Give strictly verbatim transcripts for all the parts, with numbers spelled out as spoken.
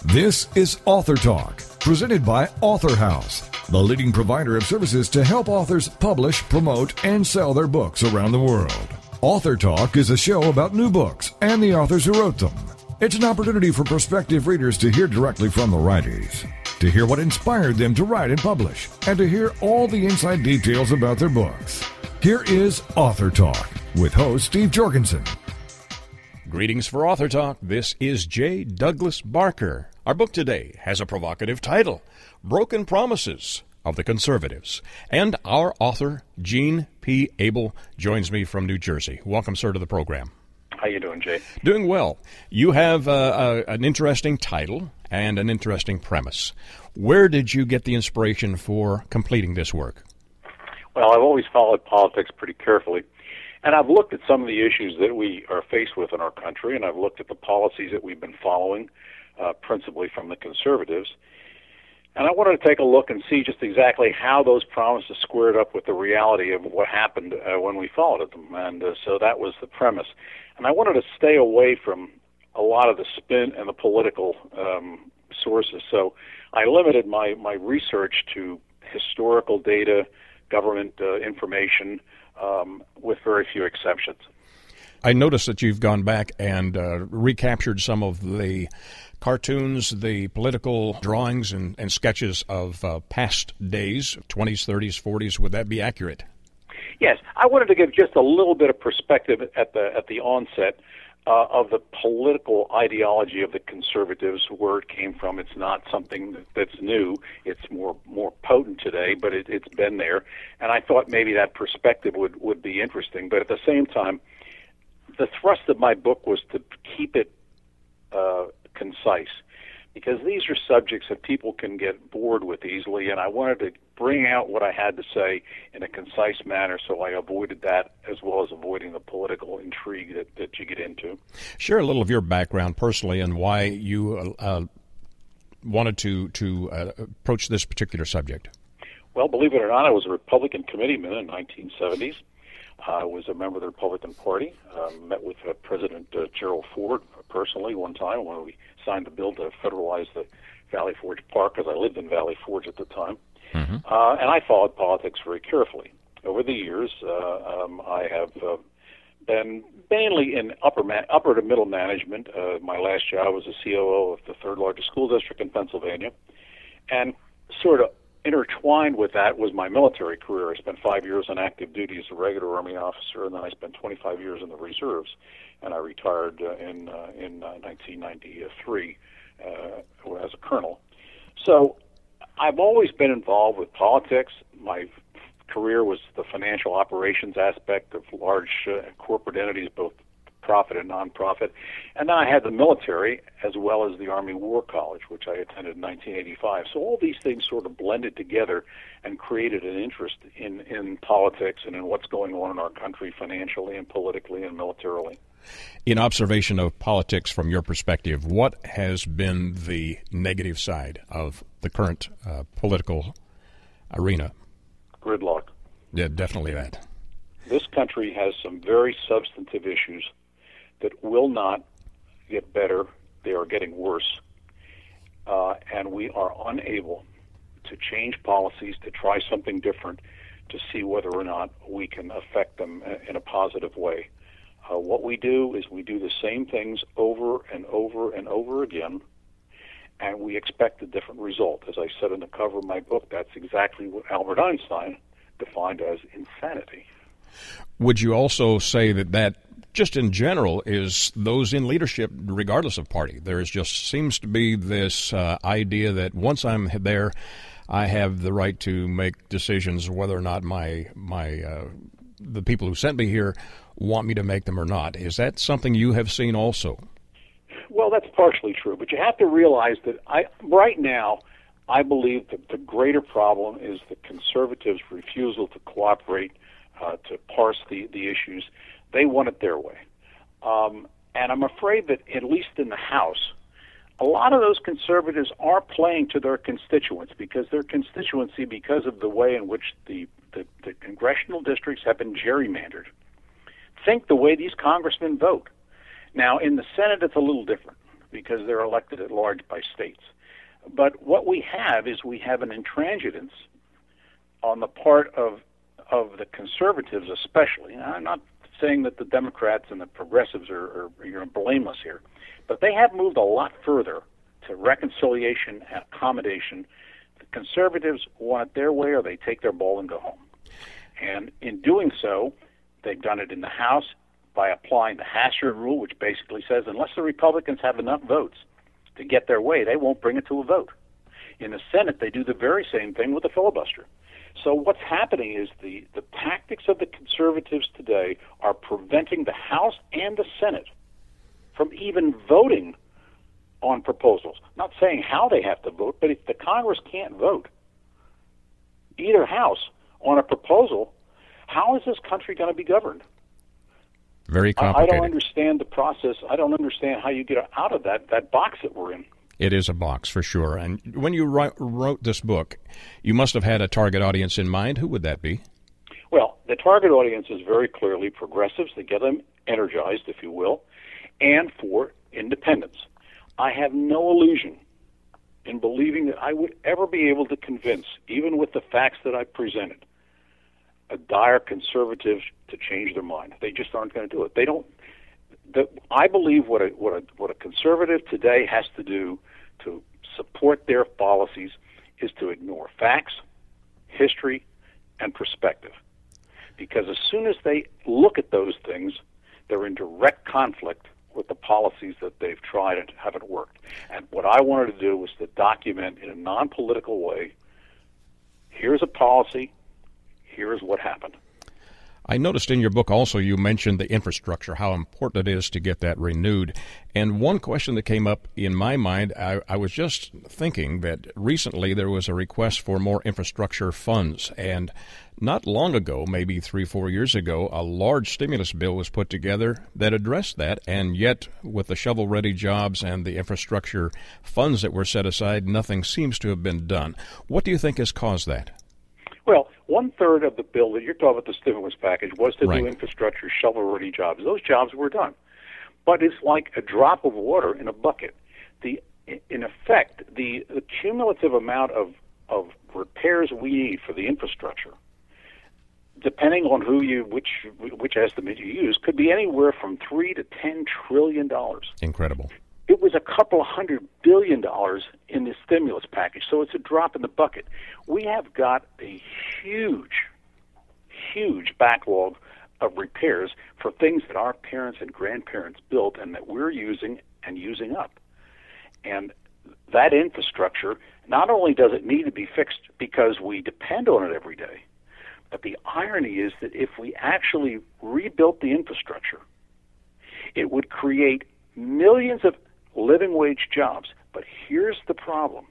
This is Author Talk, presented by Author House, the leading provider of services to help authors publish, promote, and sell their books around the world. Author Talk is a show about new books and the authors who wrote them. It's an opportunity for prospective readers to hear directly from the writers, to hear what inspired them to write and publish, and to hear all the inside details about their books. Here is Author Talk with host Steve Jorgensen. Greetings for Author Talk. This is J. Douglas Barker. Our book today has a provocative title, Broken Promises of the Conservatives. And our author, Gene P. Abel, joins me from New Jersey. Welcome, sir, to the program. How you doing, Jay? Doing well. You have uh, a, an interesting title and an interesting premise. Where did you get the inspiration for completing this work? Well, I've always followed politics pretty carefully. And I've looked at some of the issues that we are faced with in our country, and I've looked at the policies that we've been following, uh, principally from the conservatives. And I wanted to take a look and see just exactly how those promises squared up with the reality of what happened uh, when we followed them. And uh, so that was the premise. And I wanted to stay away from a lot of the spin and the political um, sources. So I limited my, my research to historical data, government uh, information, Um, with very few exceptions. I noticed that you've gone back and uh, recaptured some of the cartoons, the political drawings and, and sketches of uh, past days, twenties, thirties, forties. Would that be accurate? Yes. I wanted to give just a little bit of perspective at the at the onset uh, of the political ideology of the conservatives, where it came from. It's not something that's new. It's more more potent today, but it, it's been there. And I thought maybe that perspective would, would be interesting. But at the same time, the thrust of my book was to keep it uh, concise, because these are subjects that people can get bored with easily, and I wanted to bring out what I had to say in a concise manner, so I avoided that as well as avoiding the political intrigue that, that you get into. Share a little of your background personally and why you uh, wanted to, to uh, approach this particular subject. Well, believe it or not, I was a Republican committeeman in the nineteen seventies. I was a member of the Republican Party, uh, met with uh, President uh, Gerald Ford personally one time when we signed the bill to federalize the Valley Forge Park, because I lived in Valley Forge at the time. Mm-hmm. Uh, and I followed politics very carefully. Over the years, uh, um, I have uh, been mainly in upper ma- upper to middle management. Uh, my last job was a C O O of the third largest school district in Pennsylvania. And sort of intertwined with that was my military career. I spent five years on active duty as a regular Army officer, and then I spent twenty-five years in the reserves. And I retired uh, in uh, in uh, nineteen ninety-three uh, as a colonel. So I've always been involved with politics. My career was the financial operations aspect of large uh, corporate entities, both profit and nonprofit. And then I had the military as well as the Army War College, which I attended in nineteen eighty-five. So all these things sort of blended together and created an interest in, in politics and in what's going on in our country financially and politically and militarily. In observation of politics from your perspective, what has been the negative side of the current uh, political arena? Gridlock. Yeah, definitely that. This country has some very substantive issues that will not get better. They are getting worse. Uh, and we are unable to change policies, to try something different, to see whether or not we can affect them in a positive way. Uh, what we do is we do the same things over and over and over again, and we expect a different result. As I said in the cover of my book, that's exactly what Albert Einstein defined as insanity. Would you also say that that, just in general, is those in leadership, regardless of party? There is just seems to be this uh, idea that once I'm there, I have the right to make decisions whether or not my my uh, the people who sent me here want me to make them or not. Is that something you have seen also? Well, that's partially true, but you have to realize that I right now I believe that the greater problem is the conservatives' refusal to cooperate, uh, to parse the, the issues. They want it their way. Um, and I'm afraid that, at least in the House, a lot of those conservatives are playing to their constituents, because their constituency, because of the way in which the, the, the congressional districts have been gerrymandered, think the way these congressmen vote. Now, in the Senate, it's a little different. because they're elected at large by states. But what we have is we have an intransigence on the part of of the conservatives especially. And I'm not saying that the Democrats and the progressives are, are you know, blameless here, but they have moved a lot further to reconciliation and accommodation. The conservatives want it their way, or they take their ball and go home. And in doing so, they've done it in the House by applying the Hastert rule, which basically says unless the Republicans have enough votes to get their way, they won't bring it to a vote. In the Senate, they do the very same thing with the filibuster. So what's happening is the, the tactics of the conservatives today are preventing the House and the Senate from even voting on proposals. Not saying how they have to vote, but if the Congress can't vote, either house, on a proposal, how is this country going to be governed? Very complicated. I don't understand the process. I don't understand how you get out of that, that box that we're in. It is a box, for sure. And when you write, wrote this book, you must have had a target audience in mind. Who would that be? Well, the target audience is very clearly progressives, to get them energized, if you will, and for independents. I have no illusion in believing that I would ever be able to convince, even with the facts that I presented, a dire conservative to change their mind. They just aren't going to do it. They don't. The, I believe what a what a what a conservative today has to do to support their policies is to ignore facts, history, and perspective. Because as soon as they look at those things, they're in direct conflict with the policies that they've tried and haven't worked. And what I wanted to do was to document in a non-political way, here's a policy, here's what happened. I noticed in your book also you mentioned the infrastructure, how important it is to get that renewed. And one question that came up in my mind, I, I was just thinking that recently there was a request for more infrastructure funds. And not long ago, maybe three, four years ago, a large stimulus bill was put together that addressed that. And yet, with the shovel-ready jobs and the infrastructure funds that were set aside, nothing seems to have been done. What do you think has caused that? Well, one-third of the bill that you're talking about, the stimulus package, was to right. do infrastructure, shovel-ready jobs. Those jobs were done. But it's like a drop of water in a bucket. The, in effect, the, the cumulative amount of, of repairs we need for the infrastructure, depending on who you, which which estimate you use, could be anywhere from three to ten trillion dollars. Incredible. It was a couple of hundred billion dollars in the stimulus package, so it's a drop in the bucket. We have got a huge, huge backlog of repairs for things that our parents and grandparents built and that we're using and using up. And that infrastructure, not only does it need to be fixed because we depend on it every day, but the irony is that if we actually rebuilt the infrastructure, it would create millions of living wage jobs. But here's the problem.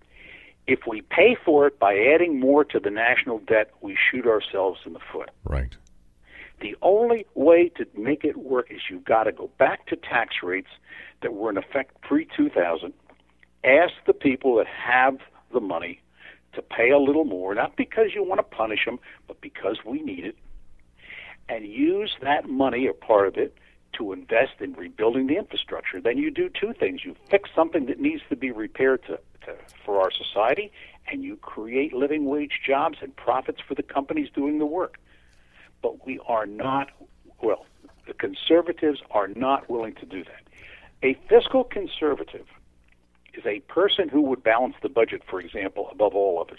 If we pay for it by adding more to the national debt, we shoot ourselves in the foot. Right. The only way to make it work is you've got to go back to tax rates that were in effect pre two thousand, ask the people that have the money to pay a little more, not because you want to punish them, but because we need it, and use that money, or part of it, to invest in rebuilding the infrastructure. Then you do two things. You fix something that needs to be repaired to, to, for our society, and you create living wage jobs and profits for the companies doing the work. But we are not, well, the conservatives are not willing to do that. A fiscal conservative is a person who would balance the budget, for example, above all of it,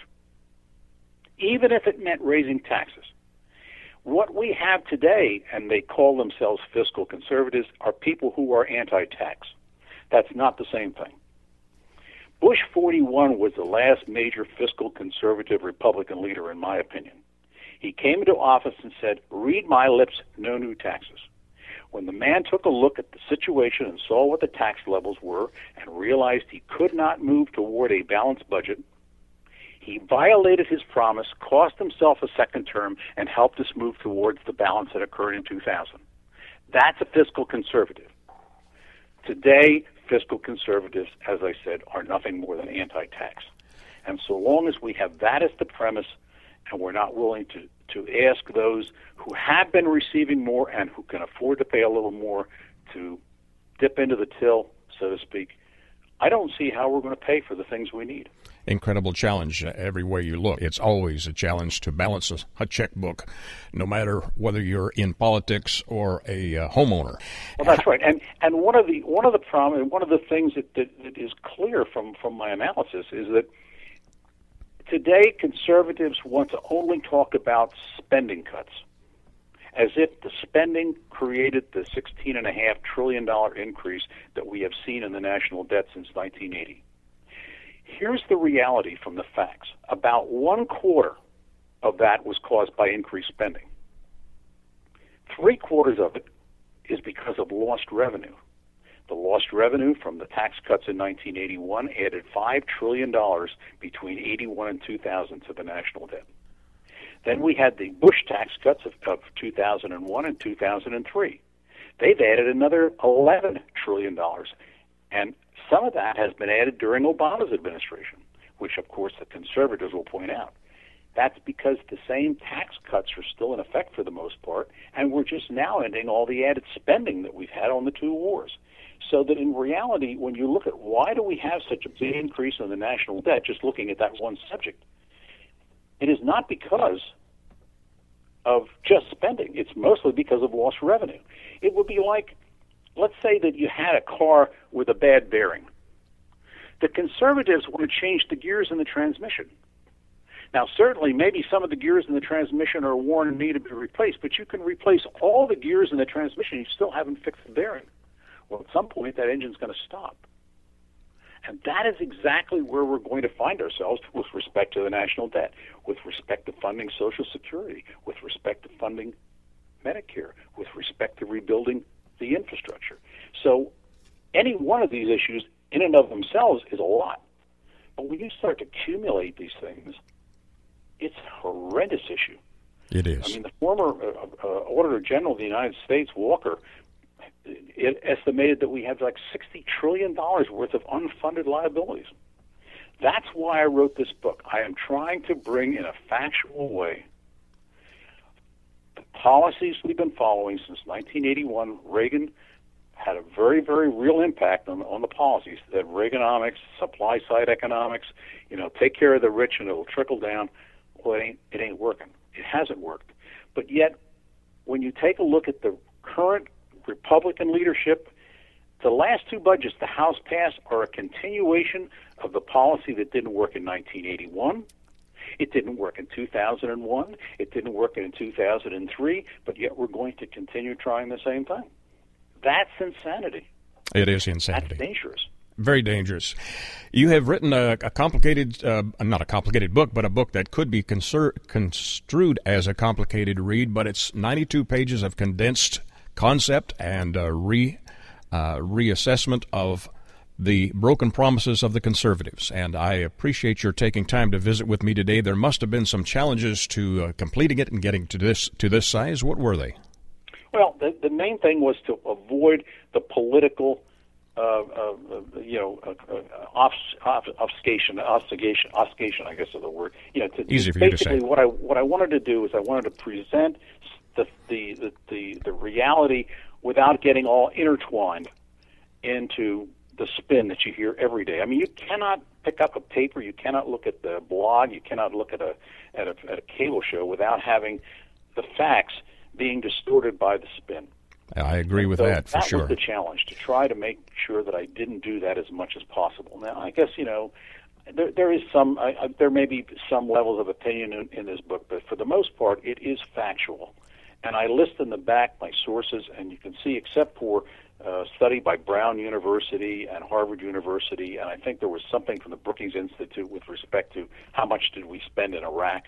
even if it meant raising taxes. What we have today, and they call themselves fiscal conservatives, are people who are anti-tax. That's not the same thing. Bush forty-one was the last major fiscal conservative Republican leader, in my opinion. He came into office and said, read my lips, no new taxes. When the man took a look at the situation and saw what the tax levels were and realized he could not move toward a balanced budget, he violated his promise, cost himself a second term, and helped us move towards the balance that occurred in two thousand. That's a fiscal conservative. Today, fiscal conservatives, as I said, are nothing more than anti-tax. And so long as we have that as the premise, and we're not willing to, to ask those who have been receiving more and who can afford to pay a little more to dip into the till, so to speak, I don't see how we're going to pay for the things we need. Incredible challenge uh, every way you look. It's always a challenge to balance a, a checkbook, no matter whether you're in politics or a uh, homeowner. Well, that's right. And and one of the one of the problem, one of the things that, that, that is clear from, from my analysis is that today conservatives want to only talk about spending cuts, as if the spending created the sixteen point five trillion dollars increase that we have seen in the national debt since nineteen eighty. Here's the reality from the facts. About one quarter of that was caused by increased spending. Three quarters of it is because of lost revenue. The lost revenue from the tax cuts in nineteen eighty-one added five trillion dollars between eighty-one and two thousand to the national debt. Then we had the Bush tax cuts of, of two thousand one and two thousand three. They've added another eleven trillion dollars. And some of that has been added during Obama's administration, which, of course, the conservatives will point out. That's because the same tax cuts are still in effect for the most part, and we're just now ending all the added spending that we've had on the two wars. So that in reality, when you look at why do we have such a big increase in the national debt, just looking at that one subject, it is not because of just spending. It's mostly because of lost revenue. It would be like, let's say that you had a car with a bad bearing. The conservatives want to change the gears in the transmission. Now, certainly, maybe some of the gears in the transmission are worn and need to be replaced, but you can replace all the gears in the transmission, you still haven't fixed the bearing. Well, at some point, that engine's going to stop. And that is exactly where we're going to find ourselves with respect to the national debt, with respect to funding Social Security, with respect to funding Medicare, with respect to rebuilding the infrastructure. So any one of these issues in and of themselves is a lot. But when you start to accumulate these things, it's a horrendous issue. It is. I mean, the former uh, uh, Auditor General of the United States, Walker, it estimated that we have like sixty trillion dollars worth of unfunded liabilities. That's why I wrote this book. I am trying to bring in a factual way the policies we've been following since nineteen eighty-one. Reagan had a very, very real impact on, on the policies. That Reaganomics, supply-side economics, you know, take care of the rich and it'll trickle down. Well, it ain't, it ain't working. It hasn't worked. But yet, when you take a look at the current Republican leadership, the last two budgets the House passed are a continuation of the policy that didn't work in nineteen eighty-one. It didn't work in two thousand one. It didn't work in two thousand three, but yet we're going to continue trying the same thing. That's insanity. It is insanity. That's dangerous. Very dangerous. You have written a, a complicated, uh, not a complicated book, but a book that could be consur- construed as a complicated read, but it's ninety-two pages of condensed concept and uh, re uh, reassessment of the broken promises of the conservatives. And I appreciate your taking time to visit with me today. There must have been some challenges to uh, completing it and getting to this to this size. What were they? Well, the, the main thing was to avoid the political, uh, uh, you know, uh, uh, off, off, obfuscation, obfuscation, obfuscation, I guess is the word. You know, to, Easy for you to say. Basically, what I what I wanted to do is I wanted to present the the the the, the reality without getting all intertwined into the spin that you hear every day. I mean, you cannot pick up a paper, you cannot look at the blog, you cannot look at a at a, at a cable show without having the facts being distorted by the spin. I agree with so that, for that sure. That was the challenge, to try to make sure that I didn't do that as much as possible. Now, I guess, you know, there, there is some, I, I, there may be some levels of opinion in, in this book, but for the most part, it is factual. And I list in the back my sources, and you can see, except for a study by Brown University and Harvard University, and I think there was something from the Brookings Institute with respect to how much did we spend in Iraq.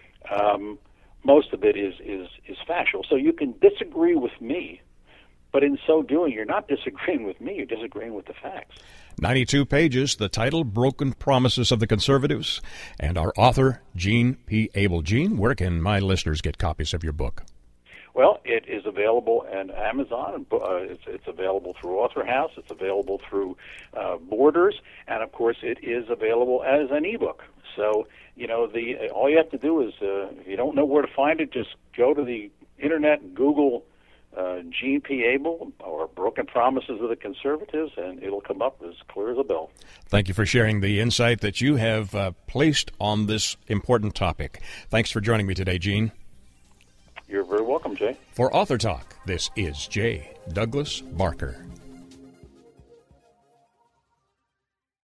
Um, most of it is, is, is factual. So you can disagree with me, but in so doing, you're not disagreeing with me, you're disagreeing with the facts. ninety-two pages, the title, Broken Promises of the Conservatives, and our author, Gene P. Abel. Gene, where can my listeners get copies of your book? Well, it is available on Amazon. Uh, it's, it's available through Author House. It's available through uh, Borders, and of course, it is available as an ebook. So, you know, the all you have to do is, uh, if you don't know where to find it, just go to the internet and Google uh, Gene P. Abel or Broken Promises of the Conservatives, and it'll come up as clear as a bell. Thank you for sharing the insight that you have uh, placed on this important topic. Thanks for joining me today, Gene. You're very welcome, Jay. For Author Talk, this is Jay Douglas Barker.